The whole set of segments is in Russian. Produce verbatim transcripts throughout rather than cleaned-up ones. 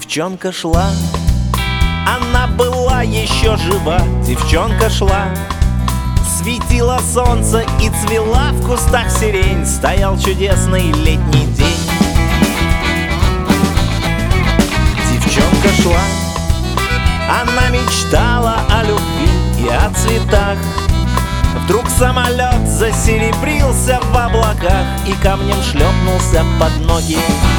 Девчонка шла, она была еще жива. Девчонка шла, светило солнце и цвела в кустах сирень. Стоял чудесный летний день. Девчонка шла, она мечтала о любви и о цветах. Вдруг самолет засеребрился в облаках и камнем шлепнулся под ноги.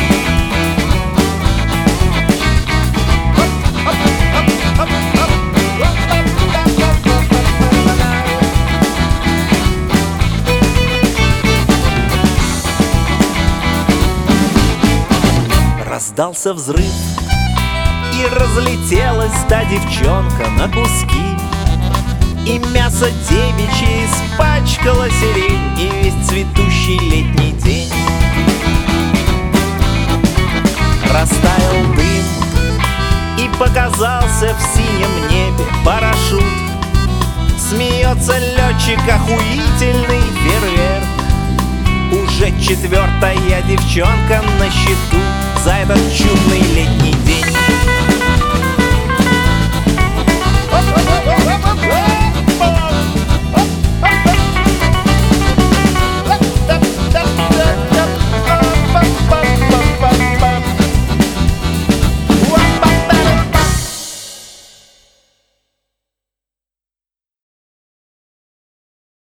Раздался взрыв, и разлетелась та девчонка на куски. И мясо девичье испачкало сирень и весь цветущий летний день. Растаял дым, и показался в синем небе парашют. Смеется летчик, охуительный фейерверк. Уже четвертая девчонка на счету за этот чудный летний день.